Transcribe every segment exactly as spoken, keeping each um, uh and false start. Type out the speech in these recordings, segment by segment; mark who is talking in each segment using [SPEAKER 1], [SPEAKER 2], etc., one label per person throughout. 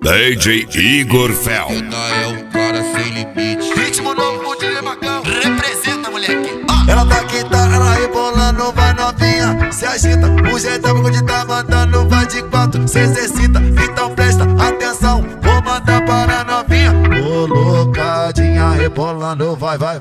[SPEAKER 1] D J Igor Fel.
[SPEAKER 2] É um cara sem limite.
[SPEAKER 3] Ritmo novo com o D J Macão. Representa, moleque.
[SPEAKER 4] Ah. Ela tá quita, ela rebolando, vai novinha, se agita. O jeitão que tá mandando, vai de quatro, se exercita. Então presta atenção, vou mandar para a novinha. Colocadinha, rebolando, vai, vai.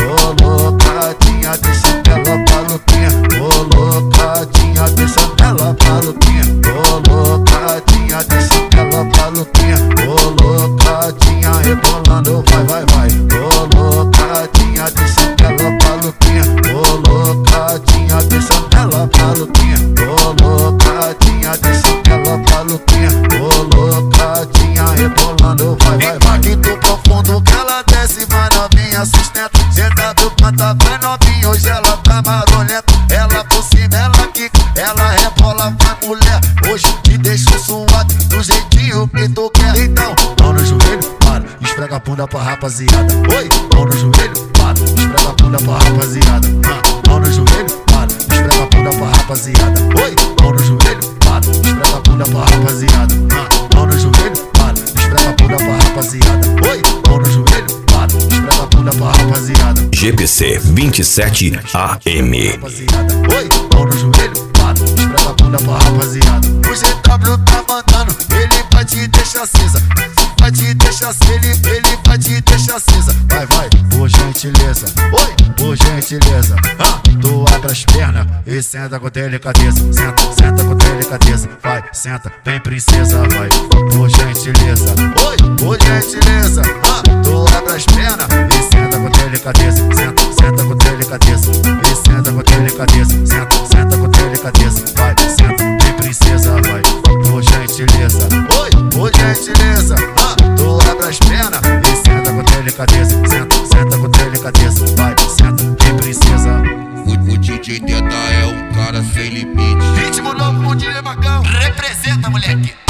[SPEAKER 4] Colocadinha, deixa ela maluquinha. Colocadinha, deixa ela maluquinha. Colocadinha, deixa ela maluquinha. Colocadinha, rebolando, vai, vai, vai. Colocadinha, deixa ela maluquinha. Colocadinha, deixa ela maluquinha. Colocadinha, deixa ela maluquinha. Colocadinha, rebolando, vai, vai, vai. Impacto profundo que ela desce, vai novinha, sustenta. Senta do canta, vai novinha, hoje ela tá marolenta. Ela por cima, ela quica, ela rebola, vai mulher. Hoje te deixo suado, do jeitinho que tu quer. Então, mão no joelho, para, esfrega a bunda pra rapaziada. Oi, mão no joelho, para, esfrega a bunda pra rapaziada. Ah, mão no joelho, para, esfrega a bunda pra rapaziada. Oi, mão no joelho, para, esfrega a bunda pra rapaziada. Ah, mão no joelho, para, esfrega a bunda pra rapaziada. Oi, mão no joelho, para, esfrega a bunda pra rapaziada.
[SPEAKER 1] G P C vinte e sete A M.
[SPEAKER 4] Oi, mão no joelho, para, esfrega a bunda pra rapaziada. O G W tá mandando, ele vai te deixar cinza. Vai te deixar, ele, ele vai te deixar cinza. Vai, vai, por gentileza. Oi, por gentileza. Ah, tu abre as pernas e senta com delicadeza. Senta, senta com delicadeza. Vai, senta, vem princesa, vai, por gentileza. Oi, por gentileza. Ah, tu abre as pernas e senta com delicadeza. Senta, senta com delicadeza. E senta com delicadeza. Senta, senta com delicadeza. Vai, senta, vem princesa, vai, por gentileza. Oi, por gentileza. Ah, tu abre as pernas e senta com delicadeza. Senta, senta com delicadeza. Vai, senta, vem princesa.
[SPEAKER 2] O, o D J Teta é um cara sem limite.
[SPEAKER 3] Ritmo novo com o D J Macão. Representa, moleque.